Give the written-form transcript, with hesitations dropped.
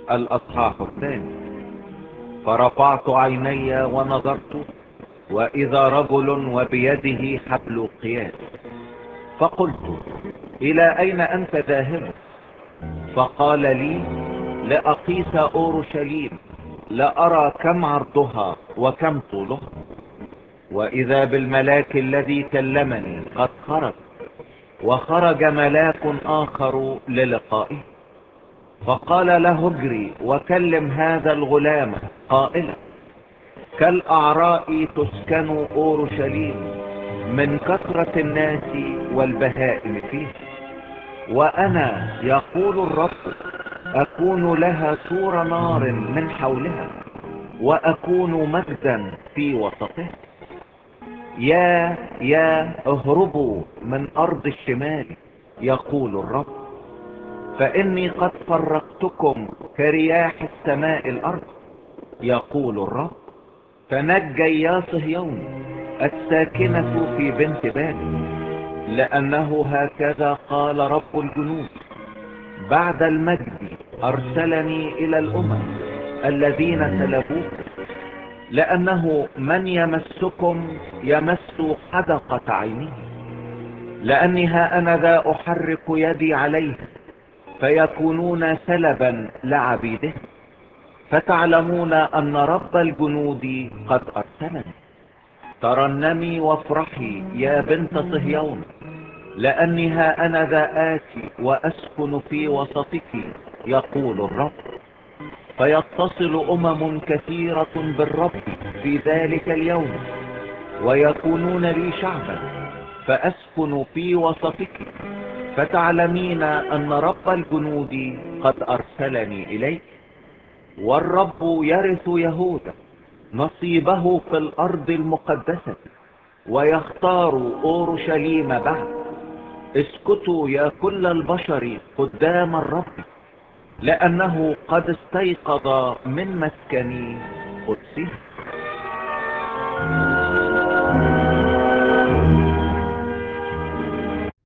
الأصحاح الثاني. فرفعت عيني ونظرت، وإذا رجل وبيده حبل قياس، فقلت: إلى أين أنت ذاهب؟ فقال لي: لأقيس أورشليم، لأرى كم عرضها وكم طولها. وإذا بالملاك الذي كلمني قد خرج، وخرج ملاك آخر للقائه، فقال له: اجري وكلم هذا الغلام قائلا: كالأعراء تسكن أورشليم من كثرة الناس والبهائم فيه، وأنا يقول الرب أكون لها سور نار من حولها، وأكون مجدا في وسطها. يا اهربوا من أرض الشمال، يقول الرب، فإني قد فرقتكم كرياح السماء الأرض، يقول الرب. فنجي يا صهيون الساكنة في بنت بابل، لأنه هكذا قال رب الجنود: بعد المجد أرسلني إلى الأمم الذين سلبوك، لأنه من يمسكم يمس حدقة عينه، لأني ها أنا ذا أحرك يدي عليه فيكونون سلبا لعبيده، فتعلمون أن رب الجنود قد أرسلني. ترنمي وافرحي يا بنت صهيون، لأني ها أنا ذا آتي وأسكن في وسطك، يقول الرب. فيتصل أمم كثيرة بالرب في ذلك اليوم، ويكونون لي شعبا، فأسكن في وسطك، فتعلمين أن رب الجنود قد أرسلني إليك. والرب يرث يهوذا نصيبه في الأرض المقدسة، ويختار أورشليم بعد. اسكتوا يا كل البشر قدام الرب، لأنه قد استيقظ من مسكن قدسه.